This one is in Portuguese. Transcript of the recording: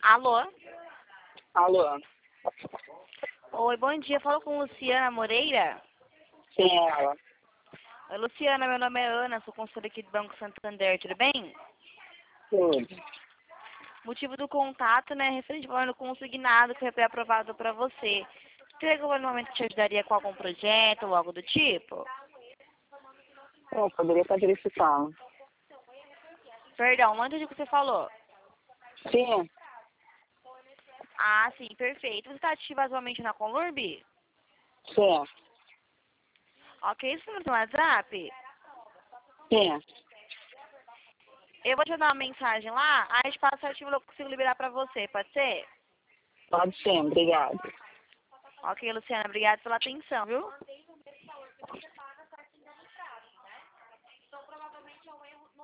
Alô? Alô? Oi, bom dia. Falo com Luciana Moreira. Quem é ela? Oi, Luciana, meu nome é Ana, sou consultora aqui do Banco Santander, tudo bem? Tudo. Motivo do contato, né, referente ao plano consignado que foi aprovado para você. Teria algum momento que te ajudaria com algum projeto ou algo do tipo? Eu poderia estar verificando. Perdão, não entendi o que você falou. Sim, Ah, sim, perfeito. Você está ativa atualmente na Conlurb? sim, Ok, isso no seu WhatsApp? sim. Eu vou te mandar uma mensagem lá, aí a gente passa certinho, eu consigo liberar para você, pode ser? Pode sim, obrigado. Ok, Luciana, obrigada pela atenção, viu?